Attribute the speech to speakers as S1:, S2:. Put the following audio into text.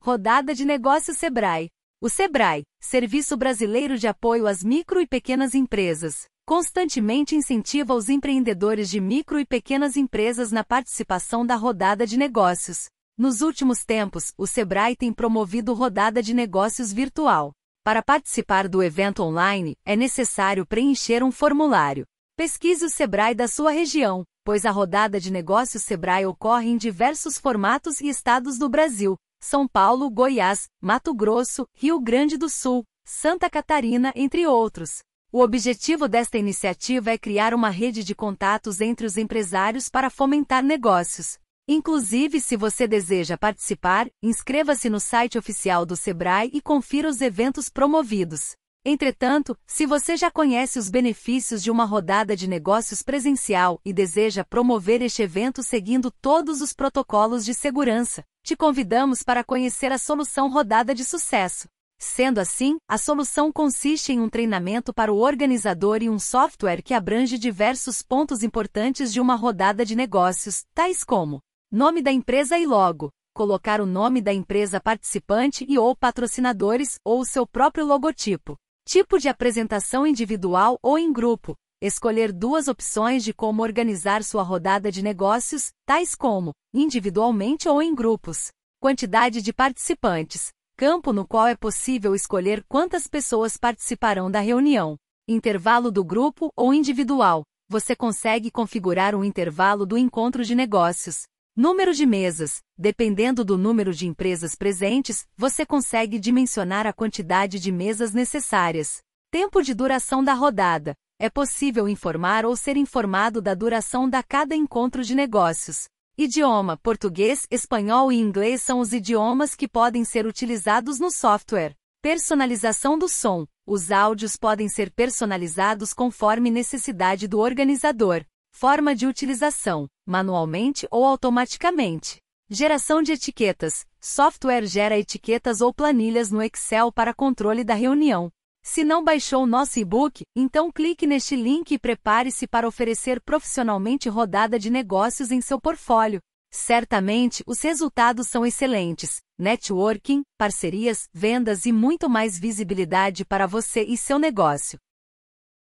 S1: Rodada de Negócios Sebrae. O Sebrae, Serviço Brasileiro de Apoio às Micro e Pequenas Empresas, constantemente incentiva os empreendedores de micro e pequenas empresas na participação da rodada de negócios. Nos últimos tempos, o Sebrae tem promovido rodada de negócios virtual. Para participar do evento online, é necessário preencher um formulário. Pesquise o Sebrae da sua região, pois a rodada de negócios Sebrae ocorre em diversos formatos e estados do Brasil: São Paulo, Goiás, Mato Grosso, Rio Grande do Sul, Santa Catarina, entre outros. O objetivo desta iniciativa é criar uma rede de contatos entre os empresários para fomentar negócios. Inclusive, se você deseja participar, inscreva-se no site oficial do Sebrae e confira os eventos promovidos. Entretanto, se você já conhece os benefícios de uma rodada de negócios presencial e deseja promover este evento seguindo todos os protocolos de segurança, te convidamos para conhecer a solução Rodada de Sucesso. Sendo assim, a solução consiste em um treinamento para o organizador e um software que abrange diversos pontos importantes de uma rodada de negócios, tais como nome da empresa e logo, colocar o nome da empresa participante e ou patrocinadores ou o seu próprio logotipo. Tipo de apresentação individual ou em grupo. Escolher duas opções de como organizar sua rodada de negócios, tais como individualmente ou em grupos. Quantidade de participantes. Campo no qual é possível escolher quantas pessoas participarão da reunião. Intervalo do grupo ou individual. Você consegue configurar um intervalo do encontro de negócios. Número de mesas. Dependendo do número de empresas presentes, você consegue dimensionar a quantidade de mesas necessárias. Tempo de duração da rodada. É possível informar ou ser informado da duração de cada encontro de negócios. Idioma: português, espanhol e inglês são os idiomas que podem ser utilizados no software. Personalização do som. Os áudios podem ser personalizados conforme necessidade do organizador. Forma de utilização: manualmente ou automaticamente. Geração de etiquetas. Software gera etiquetas ou planilhas no Excel para controle da reunião. Se não baixou nosso e-book, então clique neste link e prepare-se para oferecer profissionalmente rodada de negócios em seu portfólio. Certamente, os resultados são excelentes. Networking, parcerias, vendas e muito mais visibilidade para você e seu negócio.